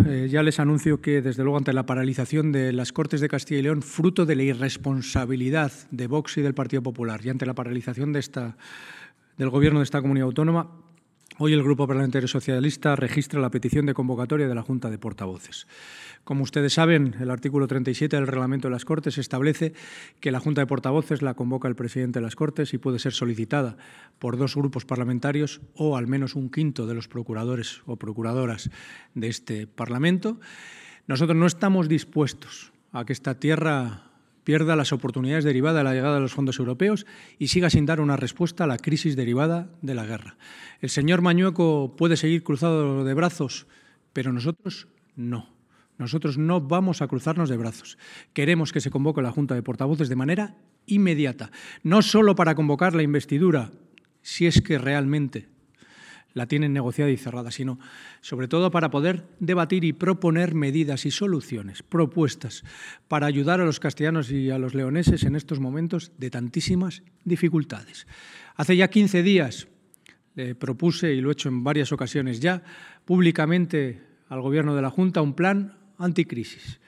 ya les anuncio que, desde luego, ante la paralización de las Cortes de Castilla y León, fruto de la irresponsabilidad de Vox y del Partido Popular, y ante la paralización del Gobierno de esta comunidad autónoma, hoy el Grupo Parlamentario Socialista registra la petición de convocatoria de la Junta de Portavoces. Como ustedes saben, el artículo 37 del Reglamento de las Cortes establece que la Junta de Portavoces la convoca el presidente de las Cortes y puede ser solicitada por 2 grupos parlamentarios o al menos 1/5 de los procuradores o procuradoras de este Parlamento. Nosotros no estamos dispuestos a que esta tierra pierda las oportunidades derivadas de la llegada de los fondos europeos y siga sin dar una respuesta a la crisis derivada de la guerra. El señor Mañueco puede seguir cruzado de brazos, pero nosotros no. Nosotros no vamos a cruzarnos de brazos. Queremos que se convoque la Junta de Portavoces de manera inmediata, no solo para convocar la investidura, si es que realmente la tienen negociada y cerrada, sino sobre todo para poder debatir y proponer medidas y soluciones, propuestas para ayudar a los castellanos y a los leoneses en estos momentos de tantísimas dificultades. Hace ya 15 días le propuse, y lo he hecho en varias ocasiones ya, públicamente al Gobierno de la Junta un plan anticrisis,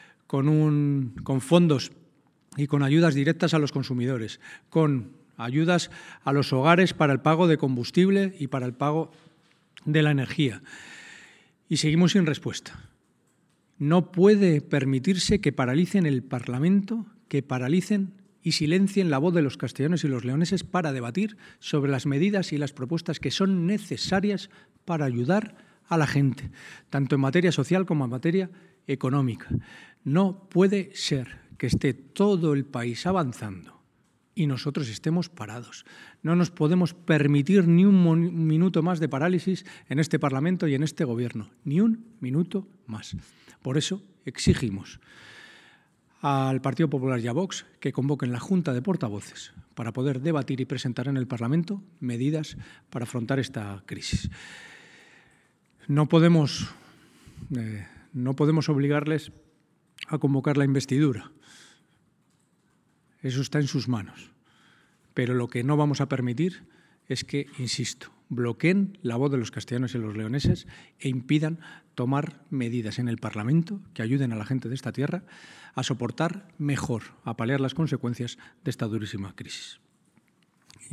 con fondos y con ayudas directas a los consumidores, con ayudas a los hogares para el pago de combustible y para el pago de la energía. Y seguimos sin respuesta. No puede permitirse que paralicen el Parlamento, que paralicen y silencien la voz de los castellanos y los leoneses para debatir sobre las medidas y las propuestas que son necesarias para ayudar a la gente, tanto en materia social como en materia económica. No puede ser que esté todo el país avanzando y nosotros estemos parados. No nos podemos permitir ni un minuto más de parálisis en este Parlamento y en este Gobierno, ni un minuto más. Por eso exigimos al Partido Popular y a Vox que convoquen la Junta de Portavoces para poder debatir y presentar en el Parlamento medidas para afrontar esta crisis. No podemos obligarles a convocar la investidura. Eso está en sus manos. Pero lo que no vamos a permitir es que, insisto, bloqueen la voz de los castellanos y los leoneses e impidan tomar medidas en el Parlamento que ayuden a la gente de esta tierra a soportar mejor, a paliar las consecuencias de esta durísima crisis.